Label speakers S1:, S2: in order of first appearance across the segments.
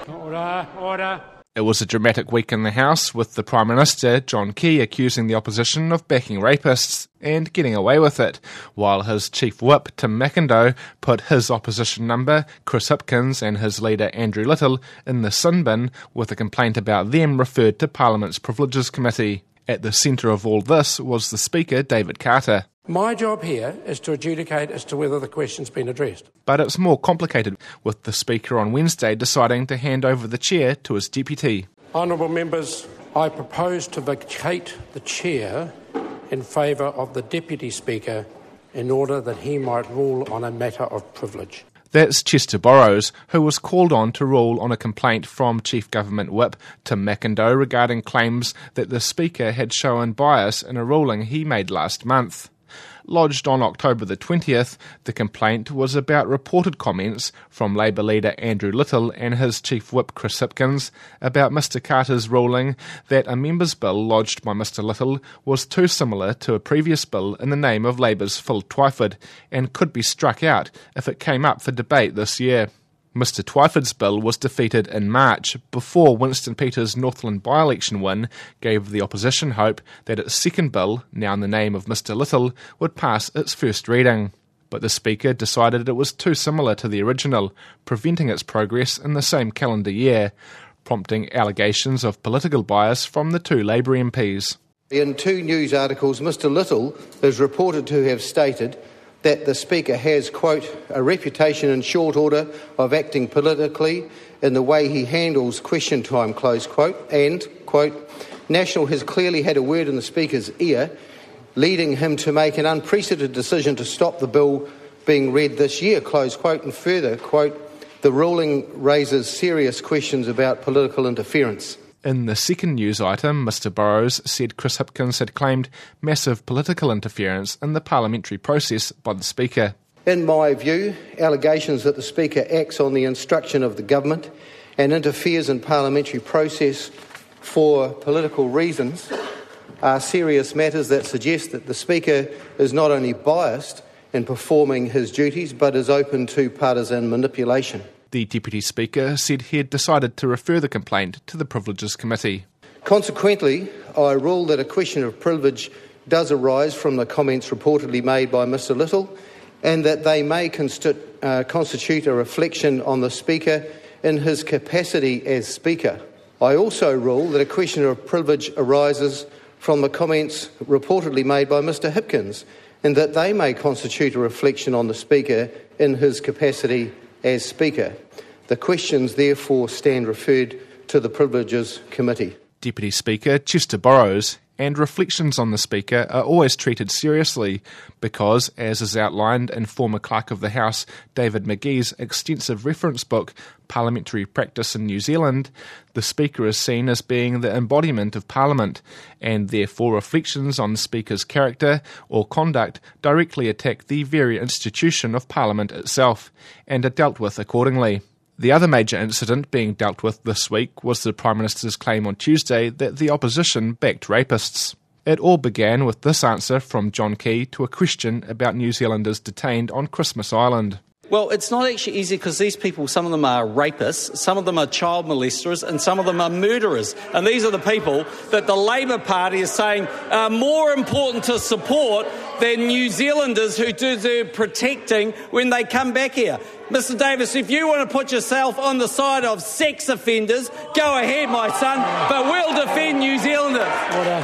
S1: Order.
S2: It was a dramatic week in the House, with the Prime Minister, John Key, accusing the opposition of backing rapists and getting away with it, while his Chief Whip, Tim McIndoe, put his opposition number, Chris Hipkins, and his leader, Andrew Little, in the sin bin, with a complaint about them referred to Parliament's Privileges Committee. At the centre of all this was the Speaker, David Carter.
S1: My job here is to adjudicate as to whether the question's been addressed.
S2: But it's more complicated, with the Speaker on Wednesday deciding to hand over the chair to his deputy.
S1: Honourable members, I propose to vacate the chair in favour of the Deputy Speaker in order that he might rule on a matter of privilege.
S2: That's Chester Borrows, who was called on to rule on a complaint from Chief Government Whip Tim McIndoe regarding claims that the Speaker had shown bias in a ruling he made last month. Lodged on October the 20th, the complaint was about reported comments from Labour leader Andrew Little and his Chief Whip Chris Hipkins about Mr Carter's ruling that a member's bill lodged by Mr Little was too similar to a previous bill in the name of Labour's Phil Twyford and could be struck out if it came up for debate this year. Mr Twyford's bill was defeated in March before Winston Peters' Northland by-election win gave the opposition hope that its second bill, now in the name of Mr Little, would pass its first reading. But the Speaker decided it was too similar to the original, preventing its progress in the same calendar year, prompting allegations of political bias from the two Labour MPs.
S3: In two news articles, Mr Little is reported to have stated that the Speaker has, quote, a reputation in short order of acting politically in the way he handles question time, close quote, and, quote, National has clearly had a word in the Speaker's ear, leading him to make an unprecedented decision to stop the bill being read this year, close quote, and further, quote, the ruling raises serious questions about political interference.
S2: In the second news item, Mr Borrows said Chris Hipkins had claimed massive political interference in the parliamentary process by the Speaker.
S3: In my view, allegations that the Speaker acts on the instruction of the government and interferes in parliamentary process for political reasons are serious matters that suggest that the Speaker is not only biased in performing his duties but is open to partisan manipulation.
S2: The Deputy Speaker said he had decided to refer the complaint to the Privileges Committee.
S3: Consequently, I rule that a question of privilege does arise from the comments reportedly made by Mr Little and that they may constitute a reflection on the Speaker in his capacity as Speaker. I also rule that a question of privilege arises from the comments reportedly made by Mr Hipkins and that they may constitute a reflection on the Speaker in his capacity as Speaker. The questions therefore stand referred to the Privileges Committee.
S2: Deputy Speaker Chester Borrows and reflections on the Speaker are always treated seriously because, as is outlined in former Clerk of the House David McGee's extensive reference book, Parliamentary Practice in New Zealand, the Speaker is seen as being the embodiment of Parliament, and therefore reflections on the Speaker's character or conduct directly attack the very institution of Parliament itself, and are dealt with accordingly. The other major incident being dealt with this week was the Prime Minister's claim on Tuesday that the opposition backed rapists. It all began with this answer from John Key to a question about New Zealanders detained on Christmas Island.
S4: Well, it's not actually easy because these people, some of them are rapists, some of them are child molesters, and some of them are murderers. And these are the people that the Labour Party is saying are more important to support than New Zealanders who deserve protecting when they come back here. Mr Davis, if you want to put yourself on the side of sex offenders, go ahead, my son, but we'll defend New Zealanders.
S1: Order.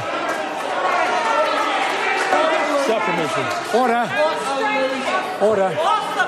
S1: Order.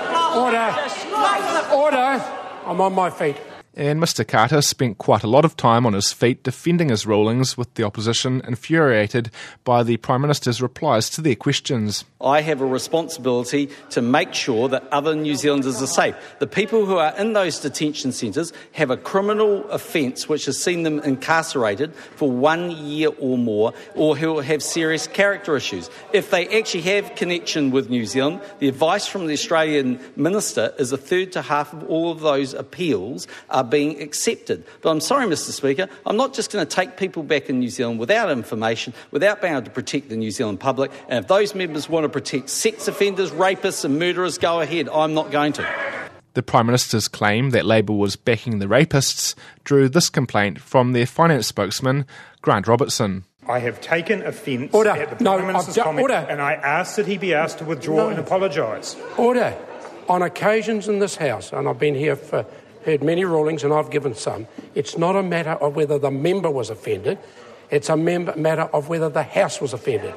S1: Order. I'm on my feet.
S2: And Mr Carter spent quite a lot of time on his feet defending his rulings, with the opposition infuriated by the Prime Minister's replies to their questions.
S4: I have a responsibility to make sure that other New Zealanders are safe. The people who are in those detention centres have a criminal offence which has seen them incarcerated for 1 year or more, or who have serious character issues. If they actually have connection with New Zealand, the advice from the Australian Minister is a third to half of all of those appeals are being accepted. But I'm sorry, Mr Speaker, I'm not just going to take people back in New Zealand without information, without being able to protect the New Zealand public. And if those members want to protect sex offenders, rapists and murderers, go ahead. I'm not going to.
S2: The Prime Minister's claim that Labour was backing the rapists drew this complaint from their finance spokesman, Grant Robertson.
S5: I have taken offence
S1: Order.
S5: at the Prime Minister's comment,
S1: Order.
S5: and I ask that he be asked to withdraw and apologise.
S1: Order. On occasions in this House, and I've been here heard many rulings and I've given some, it's not a matter of whether the member was offended, it's a matter of whether the House was offended.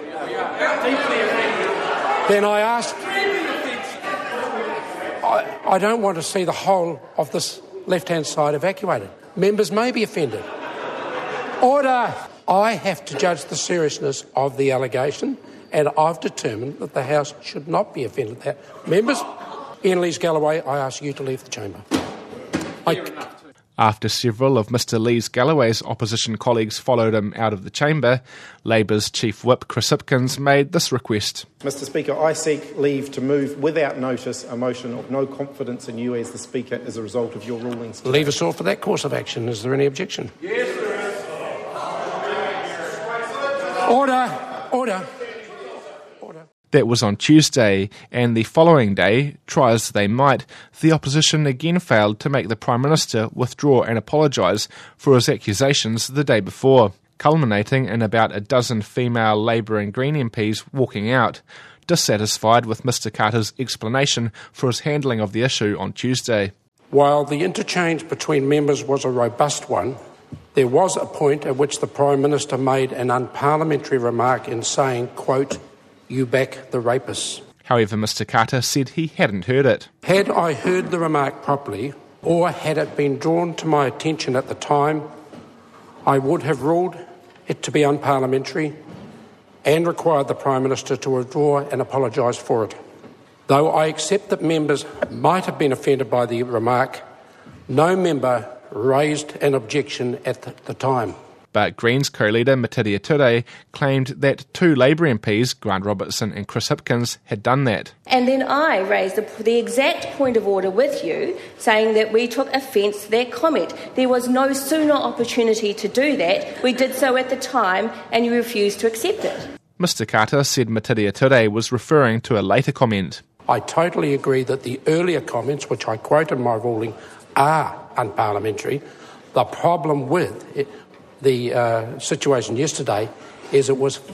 S1: Then I ask, I don't want to see the whole of this left-hand side evacuated. Members may be offended. Order! I have to judge the seriousness of the allegation, and I've determined that the House should not be offended. Members, Ian Lees-Galloway, I ask you to leave the chamber.
S2: After several of Mr Lees-Galloway's opposition colleagues followed him out of the chamber, Labour's Chief Whip Chris Hipkins made this request.
S6: Mr Speaker, I seek leave to move without notice a motion of no confidence in you as the Speaker as a result of your rulings today.
S1: Leave us all for that course of action. Is there any objection? Yes, there is. Order! Order! Order.
S2: That was on Tuesday, and the following day, try as they might, the opposition again failed to make the Prime Minister withdraw and apologise for his accusations the day before, culminating in about a dozen female Labour and Green MPs walking out, dissatisfied with Mr Carter's explanation for his handling of the issue on Tuesday.
S1: While the interchange between members was a robust one, there was a point at which the Prime Minister made an unparliamentary remark in saying, quote, "You back the rapists."
S2: However, Mr Carter said he hadn't heard it.
S1: Had I heard the remark properly, or had it been drawn to my attention at the time, I would have ruled it to be unparliamentary and required the Prime Minister to withdraw and apologise for it. Though I accept that members might have been offended by the remark, no member raised an objection at the time.
S2: But Greens co-leader Metiria Ture claimed that two Labour MPs, Grant Robertson and Chris Hipkins, had done that.
S7: And then I raised the exact point of order with you, saying that we took offence to that comment. There was no sooner opportunity to do that. We did so at the time, and you refused to accept it.
S2: Mr Carter said Metiria Ture was referring to a later comment.
S1: I totally agree that the earlier comments, which I quote in my ruling, are unparliamentary. The problem with the situation yesterday is it was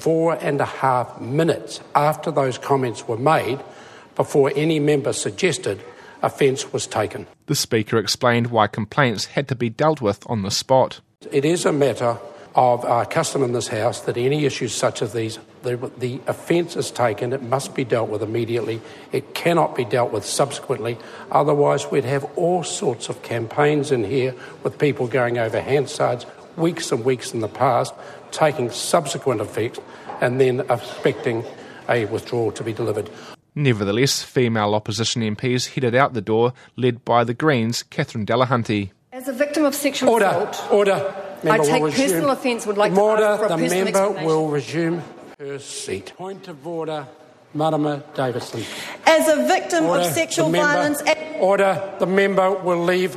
S1: 4.5 minutes after those comments were made before any member suggested offence was taken.
S2: The Speaker explained why complaints had to be dealt with on the spot.
S1: It is a matter of custom in this House that any issues such as these, the offence is taken, it must be dealt with immediately. It cannot be dealt with subsequently. Otherwise, we'd have all sorts of campaigns in here with people going over Hansard's weeks and weeks in the past, taking subsequent effect and then expecting a withdrawal to be delivered.
S2: Nevertheless, female opposition MPs headed out the door, led by the Greens' Catherine Delahunty.
S8: As a victim of sexual assault,
S1: Order.
S8: I take personal offence, would like to ask for a personal explanation.
S1: The member will resume her seat. Point of order, Marama Davison.
S8: As a victim of sexual violence...
S1: Order, the member will leave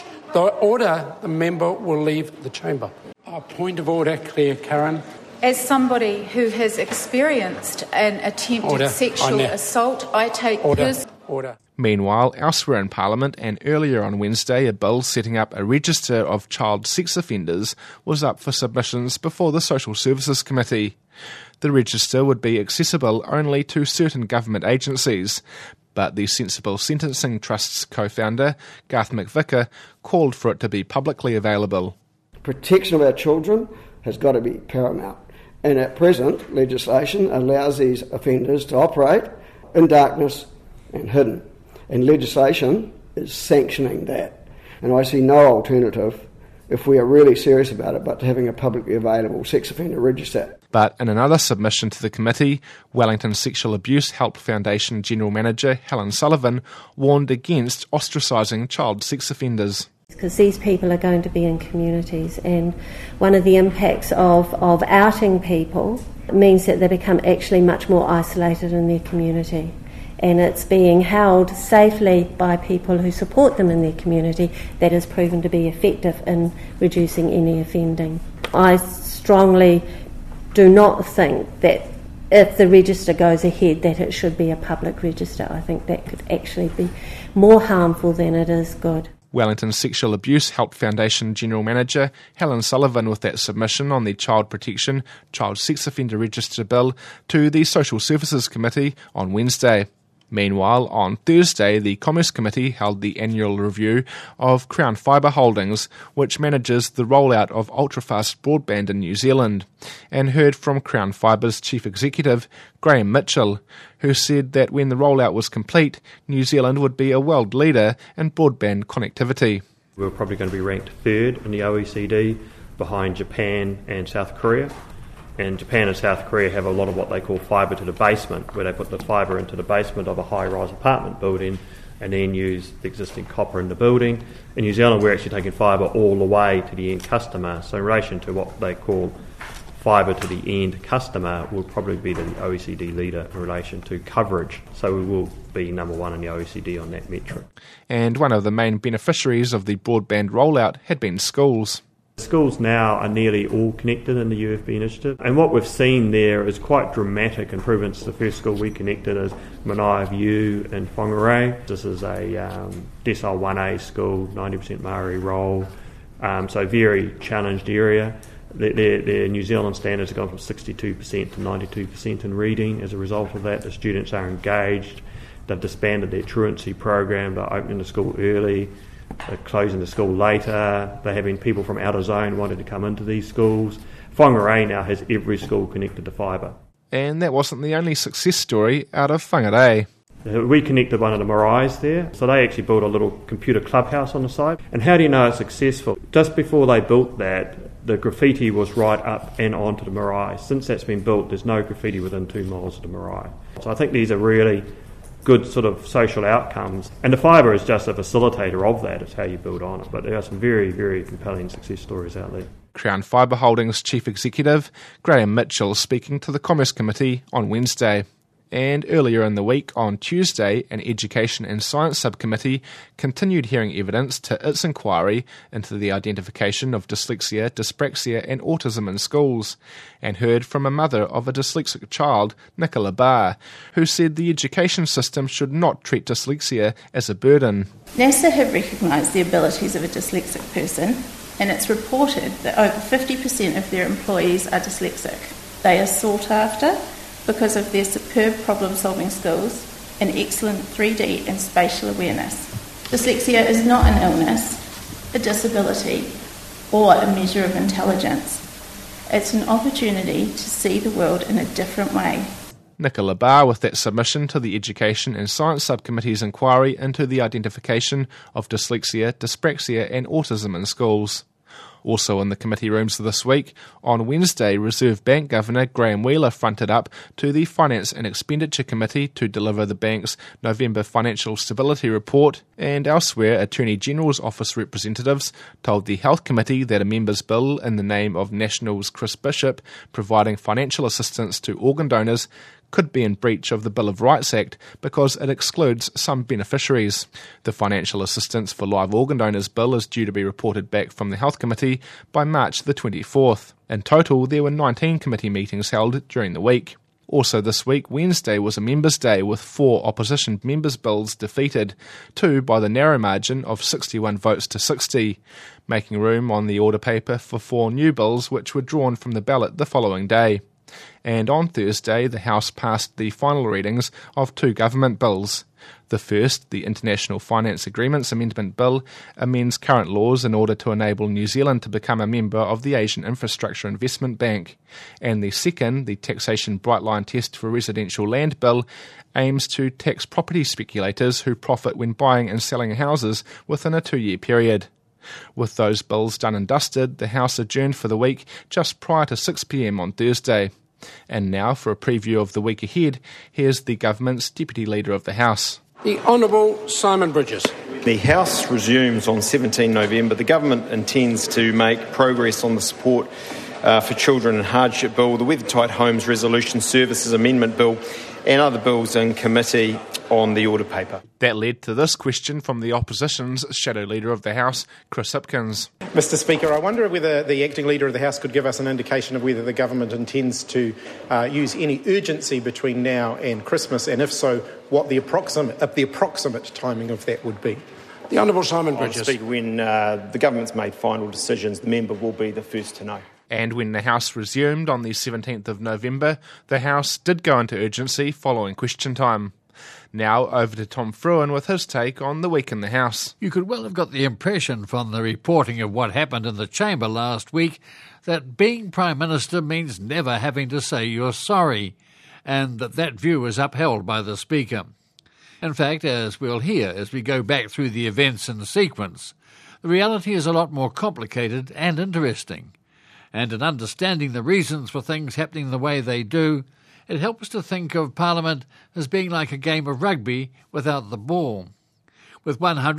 S1: the member will leave the chamber. Point of order, Claire Curran.
S9: As somebody who has experienced an attempted sexual assault, I take
S1: Order.
S2: Meanwhile, elsewhere in Parliament and earlier on Wednesday, a bill setting up a register of child sex offenders was up for submissions before the Social Services Committee. The register would be accessible only to certain government agencies, but the Sensible Sentencing Trust's co-founder, Garth McVicker, called for it to be publicly available.
S10: Protection of our children has got to be paramount, and at present, legislation allows these offenders to operate in darkness and hidden. And legislation is sanctioning that. And I see no alternative, if we are really serious about it, but to having a publicly available sex offender register.
S2: But in another submission to the committee, Wellington Sexual Abuse Help Foundation General Manager Helen Sullivan warned against ostracising child sex offenders.
S11: Because these people are going to be in communities, and one of the impacts of outing people means that they become actually much more isolated in their community. And it's being held safely by people who support them in their community that has proven to be effective in reducing any offending. I strongly do not think that if the register goes ahead that it should be a public register. I think that could actually be more harmful than it is good.
S2: Wellington Sexual Abuse Help Foundation General Manager Helen Sullivan with that submission on the Child Protection, Child Sex Offender Register Bill to the Social Services Committee on Wednesday. Meanwhile, on Thursday, the Commerce Committee held the annual review of Crown Fibre Holdings, which manages the rollout of ultrafast broadband in New Zealand, and heard from Crown Fibre's Chief Executive, Graham Mitchell, who said that when the rollout was complete, New Zealand would be a world leader in broadband connectivity.
S12: We're probably going to be ranked third in the OECD, behind Japan and South Korea. And Japan and South Korea have a lot of what they call fibre to the basement, where they put the fibre into the basement of a high-rise apartment building and then use the existing copper in the building. In New Zealand, we're actually taking fibre all the way to the end customer. So in relation to what they call fibre to the end customer, we'll probably be the OECD leader in relation to coverage. So we will be number one in the OECD on that metric.
S2: And one of the main beneficiaries of the broadband rollout had been schools.
S12: Schools now are nearly all connected in the UFB initiative, and what we've seen there is quite dramatic improvements. The first school we connected is Manaia View in Whangarei. This is a Decile 1A school, 90% Māori roll, so very challenged area. Their New Zealand standards have gone from 62% to 92% in reading. As a result of that, the students are engaged. They've disbanded their truancy program. They're opening the school early. They're closing the school later. They're having people from out of zone wanting to come into these schools. Whangarei now has every school connected to fibre.
S2: And that wasn't the only success story out of Whangarei.
S12: We connected one of the maraes there, so they actually built a little computer clubhouse on the site. And how do you know it's successful? Just before they built that, the graffiti was right up and onto the marae. Since that's been built, there's no graffiti within 2 miles of the marae. So I think these are really good sort of social outcomes. And the fibre is just a facilitator of that. It's how you build on it. But there are some very, very compelling success stories out there.
S2: Crown Fibre Holdings Chief Executive Graham Mitchell speaking to the Commerce Committee on Wednesday. And earlier in the week, on Tuesday, an Education and Science Subcommittee continued hearing evidence to its inquiry into the identification of dyslexia, dyspraxia and autism in schools, and heard from a mother of a dyslexic child, Nicola Barr, who said the education system should not treat dyslexia as a burden.
S13: NASA have recognised the abilities of a dyslexic person, and it's reported that over 50% of their employees are dyslexic. They are sought after because of their superb problem-solving skills and excellent 3D and spatial awareness. Dyslexia is not an illness, a disability, or a measure of intelligence. It's an opportunity to see the world in a different way.
S2: Nicola Barr with that submission to the Education and Science Subcommittee's inquiry into the identification of dyslexia, dyspraxia and autism in schools. Also in the committee rooms this week, on Wednesday, Reserve Bank Governor Graham Wheeler fronted up to the Finance and Expenditure Committee to deliver the bank's November Financial Stability Report, and elsewhere, Attorney General's Office representatives told the Health Committee that a member's bill in the name of Nationals Chris Bishop providing financial assistance to organ donors could be in breach of the Bill of Rights Act because it excludes some beneficiaries. The Financial Assistance for Live Organ Donors Bill is due to be reported back from the Health Committee by March the 24th. In total, there were 19 committee meetings held during the week. Also this week, Wednesday was a Members' Day with 4 opposition members' bills defeated, 2 by the narrow margin of 61 votes to 60, making room on the order paper for 4 new bills which were drawn from the ballot the following day. And on Thursday, the House passed the final readings of 2 government bills. The first, the International Finance Agreements Amendment Bill, amends current laws in order to enable New Zealand to become a member of the Asian Infrastructure Investment Bank. And the second, the Taxation Bright Line Test for Residential Land Bill, aims to tax property speculators who profit when buying and selling houses within a 2-year period. With those bills done and dusted, the House adjourned for the week just prior to 6 p.m. on Thursday. And now, for a preview of the week ahead, here's the government's Deputy Leader of the House.
S1: The Honourable Simon Bridges.
S14: The House resumes on 17 November. The government intends to make progress on the support for children in hardship bill, the Weathertight Homes Resolution Services Amendment Bill and other bills in committee on the order paper.
S2: That led to this question from the Opposition's Shadow Leader of the House, Chris Hipkins.
S6: Mr Speaker, I wonder whether the Acting Leader of the House could give us an indication of whether the government intends to use any urgency between now and Christmas, and if so, what the approximate timing of that would be.
S1: The Honourable Simon Bridges.
S14: Speaker, when the government's made final decisions, the member will be the first to know.
S2: And when the House resumed on the 17th of November, the House did go into urgency following question time. Now over to Tom Fruin with his take on the week in the House.
S15: You could well have got the impression from the reporting of what happened in the chamber last week that being Prime Minister means never having to say you're sorry, and that view is upheld by the Speaker. In fact, as we'll hear as we go back through the events in sequence, the reality is a lot more complicated and interesting. And in understanding the reasons for things happening the way they do, it helps to think of Parliament as being like a game of rugby without the ball. With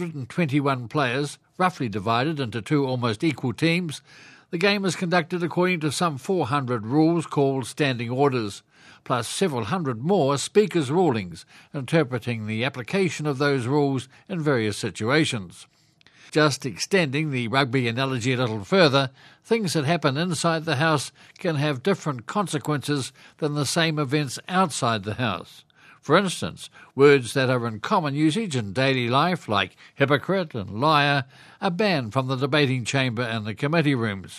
S15: 121 players, roughly divided into two almost equal teams, the game is conducted according to some 400 rules called standing orders, plus several hundred more Speaker's rulings, interpreting the application of those rules in various situations. Just extending the rugby analogy a little further, things that happen inside the House can have different consequences than the same events outside the House. For instance, words that are in common usage in daily life, like hypocrite and liar, are banned from the debating chamber and the committee rooms.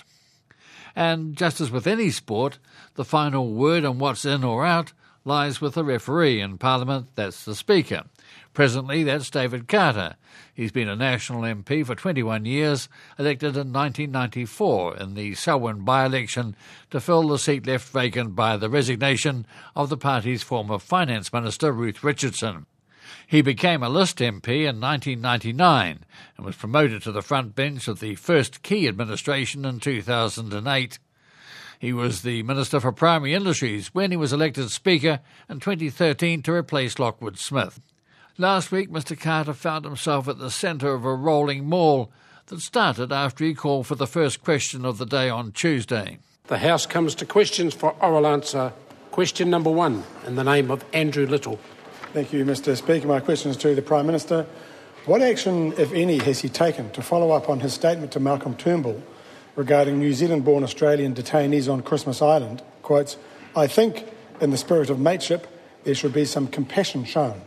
S15: And just as with any sport, the final word on what's in or out lies with the referee in Parliament, that's the Speaker. Presently, that's David Carter. He's been a National MP for 21 years, elected in 1994 in the Selwyn by-election to fill the seat left vacant by the resignation of the party's former Finance Minister, Ruth Richardson. He became a List MP in 1999 and was promoted to the front bench of the first Key administration in 2008. He was the Minister for Primary Industries when he was elected Speaker in 2013 to replace Lockwood Smith. Last week, Mr Carter found himself at the centre of a rolling maul that started after he called for the first question of the day on Tuesday.
S1: The House comes to questions for oral answer. Question number 1, in the name of Andrew Little.
S16: Thank you, Mr Speaker. My question is to the Prime Minister. What action, if any, has he taken to follow up on his statement to Malcolm Turnbull regarding New Zealand-born Australian detainees on Christmas Island? Quotes, I think, in the spirit of mateship, there should be some compassion shown.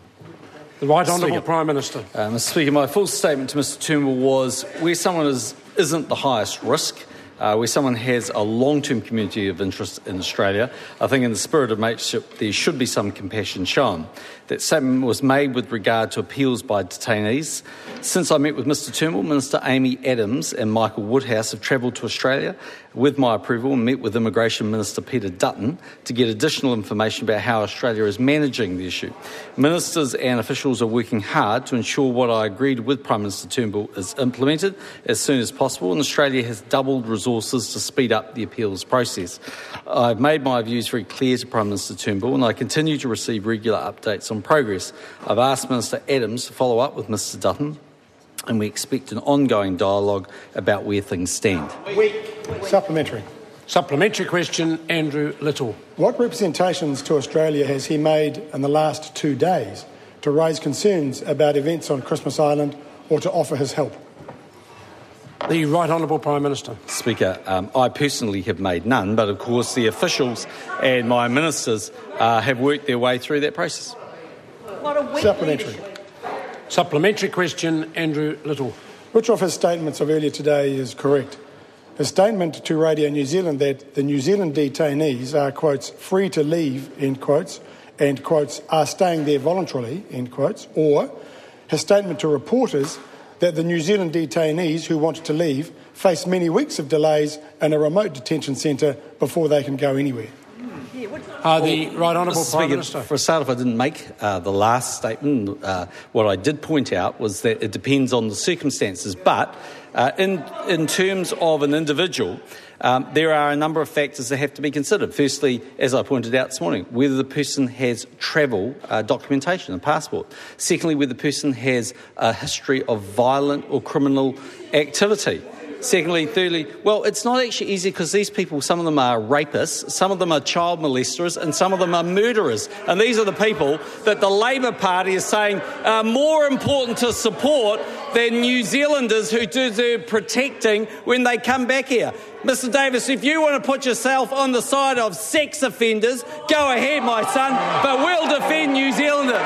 S1: The Right Honourable Prime Minister.
S4: Mr Speaker, my full statement to Mr Turnbull was where someone isn't the highest risk, where someone has a long-term community of interest in Australia, I think in the spirit of mateship there should be some compassion shown. That statement was made with regard to appeals by detainees. Since I met with Mr Turnbull, Minister Amy Adams and Michael Woodhouse have travelled to Australia with my approval and met with Immigration Minister Peter Dutton to get additional information about how Australia is managing the issue. Ministers and officials are working hard to ensure what I agreed with Prime Minister Turnbull is implemented as soon as possible, and Australia has doubled resources to speed up the appeals process. I've made my views very clear to Prime Minister Turnbull and I continue to receive regular updates on progress. I've asked Minister Adams to follow up with Mr Dutton and we expect an ongoing dialogue about where things stand.
S16: Supplementary.
S1: Supplementary question, Andrew Little.
S16: What representations to Australia has he made in the last 2 days to raise concerns about events on Christmas Island or to offer his help?
S1: The Right Honourable Prime Minister.
S4: Speaker, I personally have made none, but of course the officials and my ministers have worked their way through that process.
S16: Supplementary.
S1: Supplementary question, Andrew Little.
S16: Which of his statements of earlier today is correct? His statement to Radio New Zealand that the New Zealand detainees are, quotes, free to leave, end quotes, and, quotes, are staying there voluntarily, end quotes, or his statement to reporters that the New Zealand detainees who wanted to leave face many weeks of delays in a remote detention centre before they can go anywhere.
S1: The Right Honourable Prime Minister.
S4: For a start, if I didn't make the last statement, what I did point out was that it depends on the circumstances. But in terms of an individual, there are a number of factors that have to be considered. Firstly, as I pointed out this morning, whether the person has travel documentation, a passport. Secondly, whether the person has a history of violent or criminal activity. Secondly, thirdly, well, it's not actually easy because these people, some of them are rapists, some of them are child molesters, and some of them are murderers. And these are the people that the Labour Party is saying are more important to support than New Zealanders who deserve protecting when they come back here. Mr Davis, if you want to put yourself on the side of sex offenders, go ahead, my son, but we'll defend New Zealanders.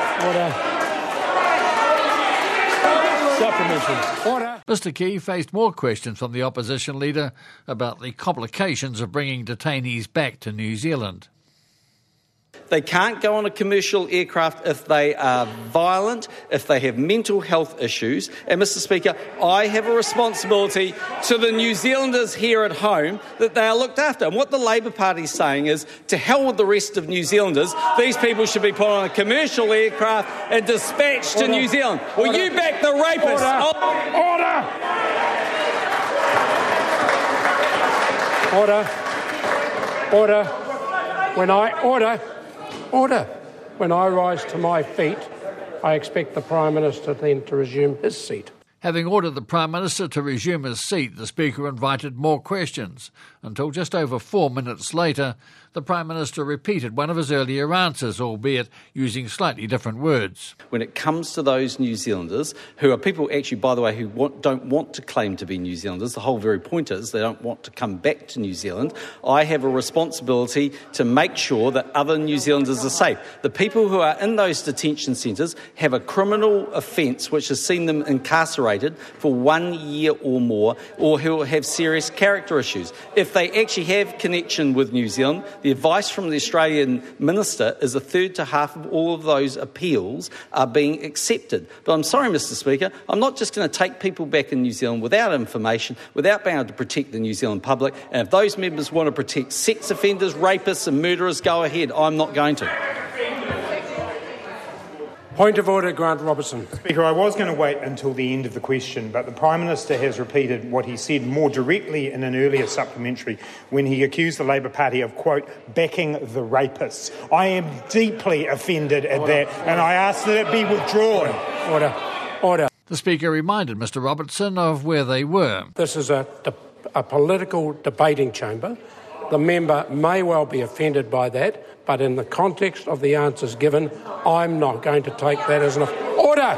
S15: Order. Mr Key faced more questions from the opposition leader about the complications of bringing detainees back to New Zealand.
S4: They can't go on a commercial aircraft if they are violent, if they have mental health issues. And, Mr Speaker, I have a responsibility to the New Zealanders here at home that they are looked after. And what the Labour Party is saying is, to hell with the rest of New Zealanders, these people should be put on a commercial aircraft and dispatched to New Zealand. Will you back the rapists?
S1: Order. When I rise to my feet, I expect the Prime Minister then to resume his seat.
S15: Having ordered the Prime Minister to resume his seat, the Speaker invited more questions, until just over 4 minutes later, the Prime Minister repeated one of his earlier answers, albeit using slightly different words.
S4: When it comes to those New Zealanders, who are people actually, by the way, who don't want to claim to be New Zealanders, the whole very point is they don't want to come back to New Zealand, I have a responsibility to make sure that other New Zealanders are safe. The people who are in those detention centres have a criminal offence which has seen them incarcerated for 1 year or more, or who have serious character issues. If they actually have connection with New Zealand, the advice from the Australian Minister is a third to half of all of those appeals are being accepted. But I'm sorry, Mr Speaker, I'm not just going to take people back in New Zealand without information, without being able to protect the New Zealand public. And if those members want to protect sex offenders, rapists and murderers, go ahead. I'm not going to.
S1: Point of order, Grant Robertson.
S5: Speaker, I was going to wait until the end of the question, but the Prime Minister has repeated what he said more directly in an earlier supplementary when he accused the Labour Party of, quote, backing the rapists. I am deeply offended at that, and I ask that it be withdrawn.
S1: Order.
S15: The Speaker reminded Mr Robertson of where they were.
S1: This is a political debating chamber. The member may well be offended by that, but in the context of the answers given, I'm not going to take that as an order.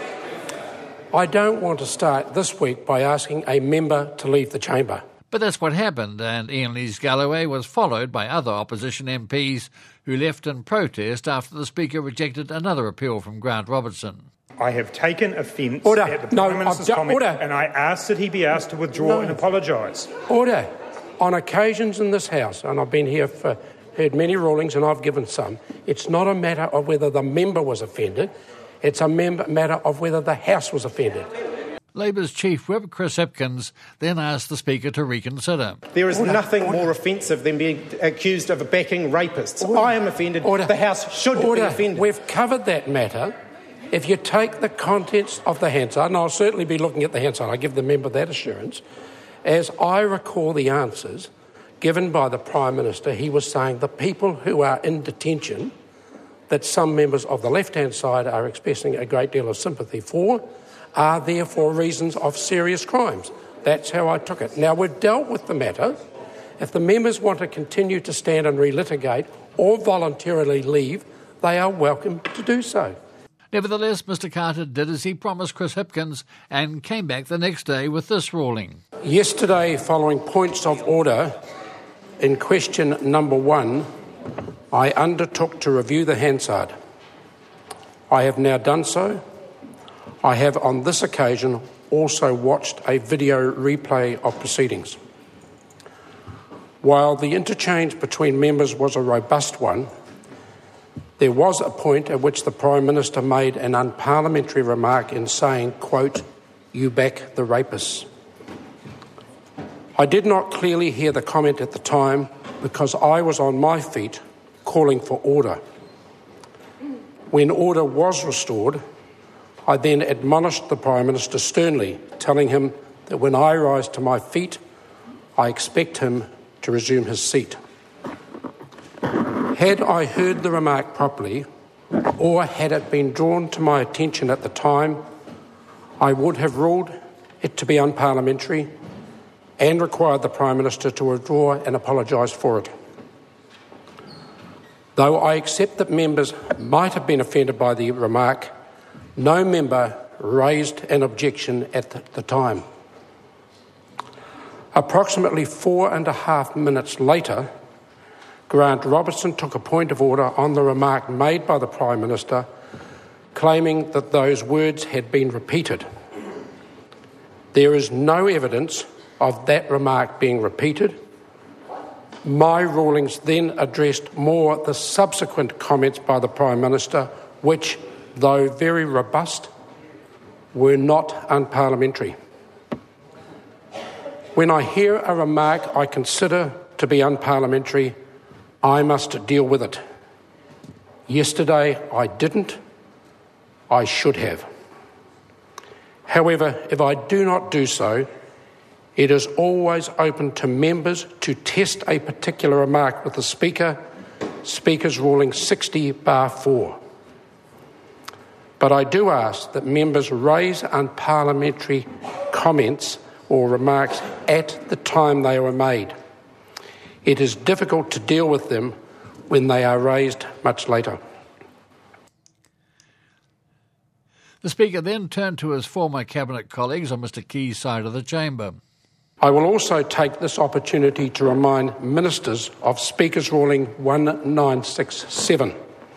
S1: I don't want to start this week by asking a member to leave the chamber.
S15: But that's what happened, and Ian Lees-Galloway was followed by other opposition MPs who left in protest after the Speaker rejected another appeal from Grant Robertson.
S5: I have taken offence at the Prime Minister's comment, and I ask that he be asked to withdraw and apologise.
S1: Order. On occasions in this House, and I've been here heard many rulings and I've given some, it's not a matter of whether the member was offended, it's a matter of whether the House was offended.
S15: Labour's Chief Whip, Chris Hipkins, then asked the Speaker to reconsider.
S6: There is nothing more offensive than being accused of backing rapists. I am offended. The House should be offended.
S1: We've covered that matter. If you take the contents of the Hansard, and I'll certainly be looking at the Hansard, I give the member that assurance, as I recall the answers given by the Prime Minister, he was saying the people who are in detention that some members of the left-hand side are expressing a great deal of sympathy for are there for reasons of serious crimes. That's how I took it. Now, we've dealt with the matter. If the members want to continue to stand and relitigate or voluntarily leave, they are welcome to do so.
S15: Nevertheless, Mr Carter did as he promised Chris Hipkins and came back the next day with this ruling.
S1: Yesterday, following points of order in question number 1, I undertook to review the Hansard. I have now done so. I have on this occasion also watched a video replay of proceedings. While the interchange between members was a robust one, there was a point at which the Prime Minister made an unparliamentary remark in saying, quote, "You back the rapists." I did not clearly hear the comment at the time because I was on my feet calling for order. When order was restored, I then admonished the Prime Minister sternly, telling him that when I rise to my feet, I expect him to resume his seat. Had I heard the remark properly, or had it been drawn to my attention at the time, I would have ruled it to be unparliamentary and required the Prime Minister to withdraw and apologise for it. Though I accept that members might have been offended by the remark, no member raised an objection at the time. Approximately 4.5 minutes later, Grant Robertson took a point of order on the remark made by the Prime Minister, claiming that those words had been repeated. There is no evidence of that remark being repeated. My rulings then addressed more the subsequent comments by the Prime Minister, which, though very robust, were not unparliamentary. When I hear a remark I consider to be unparliamentary, I must deal with it. Yesterday I didn't. I should have. However, if I do not do so, it is always open to members to test a particular remark with the Speaker, Speaker's ruling 60/4. But I do ask that members raise unparliamentary comments or remarks at the time they were made. It is difficult to deal with them when they are raised much later.
S15: The Speaker then turned to his former Cabinet colleagues on Mr Key's side of the chamber.
S1: I will also take this opportunity to remind ministers of Speaker's ruling 1967.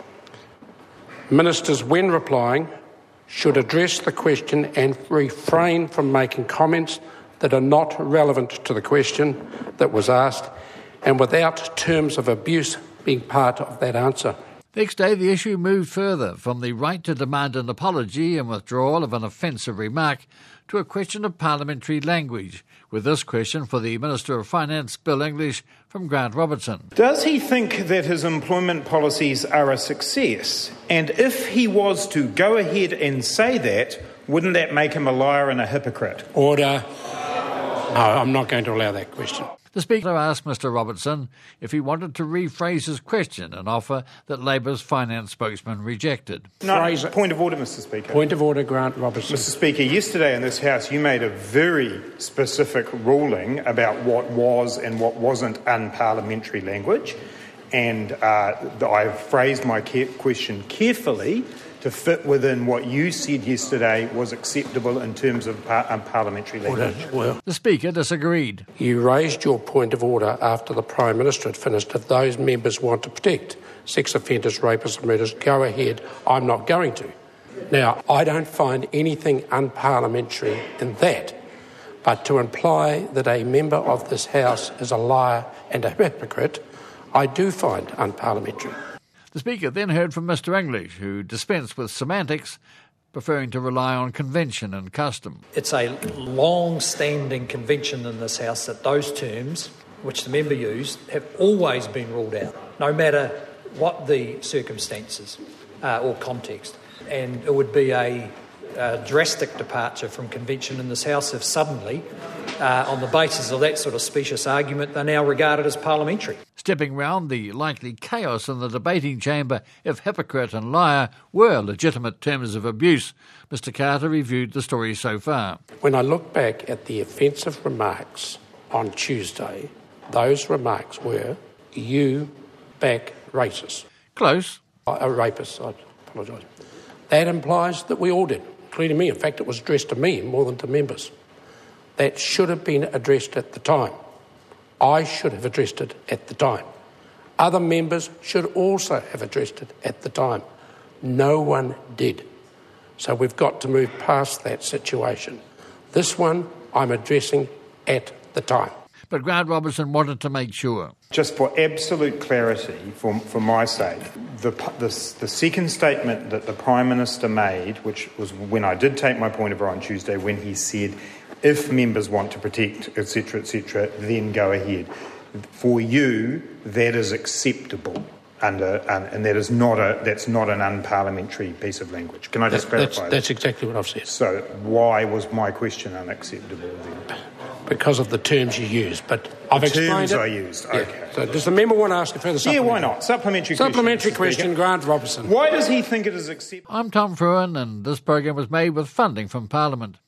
S1: Ministers, when replying, should address the question and refrain from making comments that are not relevant to the question that was asked and without terms of abuse being part of that answer.
S15: Next day, the issue moved further from the right to demand an apology and withdrawal of an offensive remark to a question of parliamentary language, with this question for the Minister of Finance, Bill English, from Grant Robertson.
S5: Does he think that his employment policies are a success? And if he was to go ahead and say that, wouldn't that make him a liar and a hypocrite?
S1: Order. No, I'm not going to allow that question.
S15: The Speaker asked Mr Robertson if he wanted to rephrase his question, an offer that Labour's finance spokesman rejected.
S5: No, point of order, Mr Speaker.
S1: Point of order, Grant Robertson.
S5: Mr Speaker, yesterday in this House you made a very specific ruling about what was and what wasn't unparliamentary language, and I've phrased my question carefully to fit within what you said yesterday was acceptable in terms of parliamentary language.
S1: Well,
S15: the Speaker disagreed.
S1: You raised your point of order after the Prime Minister had finished. If those members want to protect sex offenders, rapists and murderers, go ahead. I'm not going to. Now, I don't find anything unparliamentary in that, but to imply that a member of this House is a liar and a hypocrite, I do find unparliamentary.
S15: The Speaker then heard from Mr English, who dispensed with semantics, preferring to rely on convention and custom.
S17: It's a long-standing convention in this House that those terms, which the member used, have always been ruled out, no matter what the circumstances or context. And it would be a drastic departure from convention in this House if suddenly, on the basis of that sort of specious argument, they're now regarded as parliamentary.
S15: Stepping round the likely chaos in the debating chamber if hypocrite and liar were legitimate terms of abuse, Mr Carter reviewed the story so far.
S1: When I look back at the offensive remarks on Tuesday, those remarks were, you back racists.
S15: Close.
S1: Rapists, I apologise. That implies that we all did, including me. In fact, it was addressed to me more than to members. That should have been addressed at the time. I should have addressed it at the time. Other members should also have addressed it at the time. No one did. So we've got to move past that situation. This one I'm addressing at the time.
S15: But Grant Robertson wanted to make sure.
S5: Just for absolute clarity, for my sake, the second statement that the Prime Minister made, which was when I did take my point of order on Tuesday, when he said, if members want to protect, etc., then go ahead. For you, that is acceptable, and that's not an unparliamentary piece of language. Can I just clarify that?
S1: That's exactly what I've said.
S5: So why was my question unacceptable then?
S1: Because of the terms you used, but I've explained it.
S5: Terms I used, okay.
S1: Yeah. So does the member want to ask a further supplementary?
S5: Yeah, why not?
S1: Supplementary question, Grant Robertson.
S5: Why does he think it is acceptable?
S15: I'm Tom Fruin, and this program was made with funding from Parliament.